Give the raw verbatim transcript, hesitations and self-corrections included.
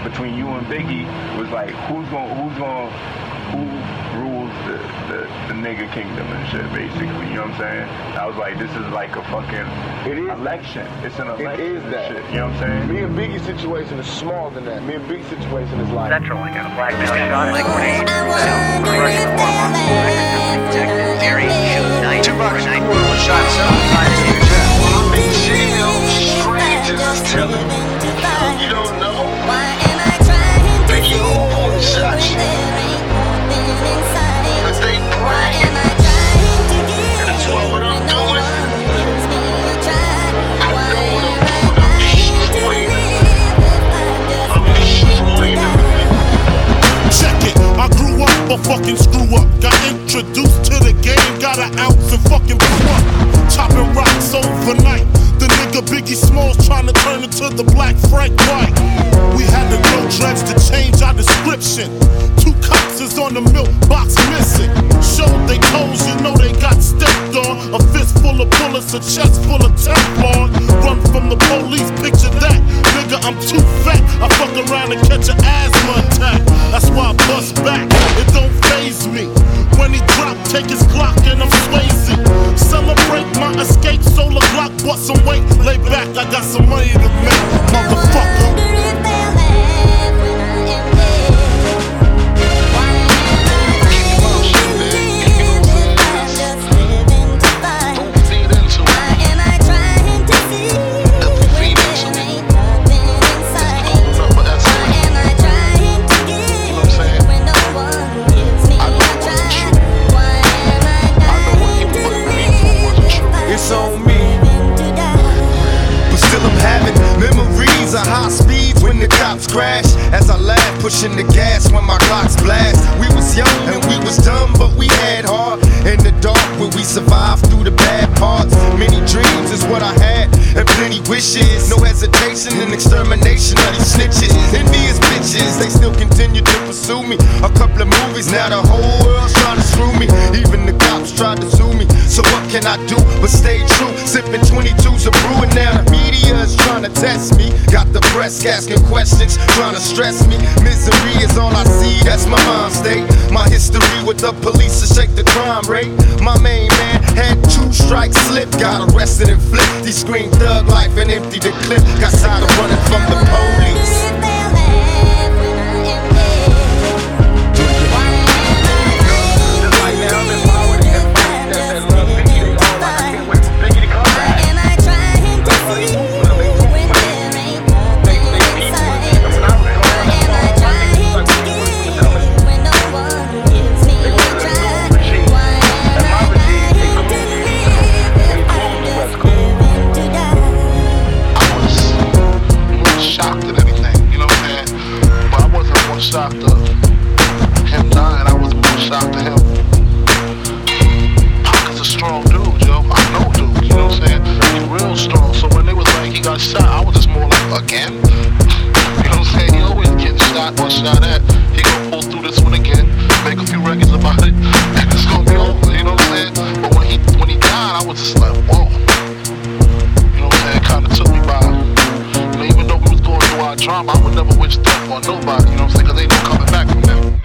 between you and Biggie was like, who's gonna, who's gonna, who rules the, the, the nigga kingdom and shit, basically. You know what I'm saying? I was like, this is like a fucking it is, election. It's an election. It is that. Shit, you know what I'm saying? Me and Biggie's situation is smaller than that. Me and Biggie's situation is like Central, like a black man shot like grenade. Russian war protected Mary shoot night. Two bucks a quarter was shot outside of here. I'm in jail, strangers telling me you don't know. Biggie always shot you. But they bragging. And that's what I'm doing. I know what I'm doing. I'm destroying them. I'm destroying them. Check it, I grew up a fucking screw up. Got introduced to the game, got an ounce and fucking blew up. Chopping rocks overnight. The nigga Biggie Smalls trying to turn into the black Frank White. We had to grow dreads to change our description. Two cops is on the milk box missing. Showed they toes, you know they got stepped on. A fist full of bullets, a chest full of Teflon. Run from the police, picture that. Nigga, I'm too fat. I fuck around and catch an asthma attack. That's why I bust back. It don't faze me. When he drop, take his Glock and I'm Swayze. Celebrate my escape, solar Glock, bust some weight. Lay back, I got some money to make, motherfucker. It's on me. But still I'm having memories of high speeds when the cops crash. As I laugh, pushing the gas when my clocks blast. We was young and we was dumb, but we had heart. In the dark where we survived through the bad parts. Many dreams is what I had, and plenty wishes. No hesitation and extermination of these snitches. Envious bitches, they still continue to pursue me. A couple of movies, now the whole world's trying to screw me. Even the cops tried to sue me. So what can I do but stay true? Sipping twenty-twos of brewing now. The media is trying to test me. Got the press asking questions, trying to stress me. Misery is all I see, that's my mind state. My history with the police to shake the crime rate. My main man had two strikes slip. Got arrested and flipped. He screamed thug life and emptied the clip. Got tired of running from the police. Shocked of him dying, I was more shocked to him. Pocket's a strong dude, yo. I know dude, you know what I'm saying? He's real strong. So when they was like he got shot, I was just more like, again? You know what I'm saying? He always getting shot or shot at. He gonna pull through this one again, make a few records about it, and it's gonna be over, you know what I'm saying? But when he when he died, I was just like, whoa. You know what I'm saying? It kinda took me by. You know, even though we was going through our drama, I would never wish death on nobody, you know what I'm saying? Cause ain't no coming back from that.